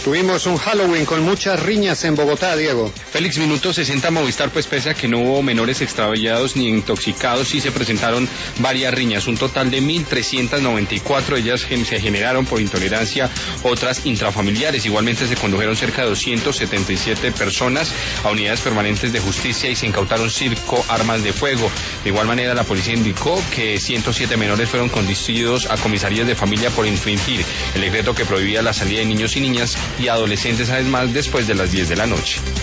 Tuvimos un Halloween con muchas riñas en Bogotá, Diego. Félix, minuto 60 Movistar, pues pese a que no hubo menores extraviados ni intoxicados, sí se presentaron varias riñas, un total de 1.394, ellas se generaron por intolerancia, otras intrafamiliares. Igualmente se condujeron cerca de 277 personas a unidades permanentes de justicia y se incautaron 5 armas de fuego. De igual manera, la policía indicó que 107 menores fueron conducidos a comisarías de familia por infringir el decreto que prohibía la salida de niños y niñas y adolescentes, además, después de las 10 de la noche.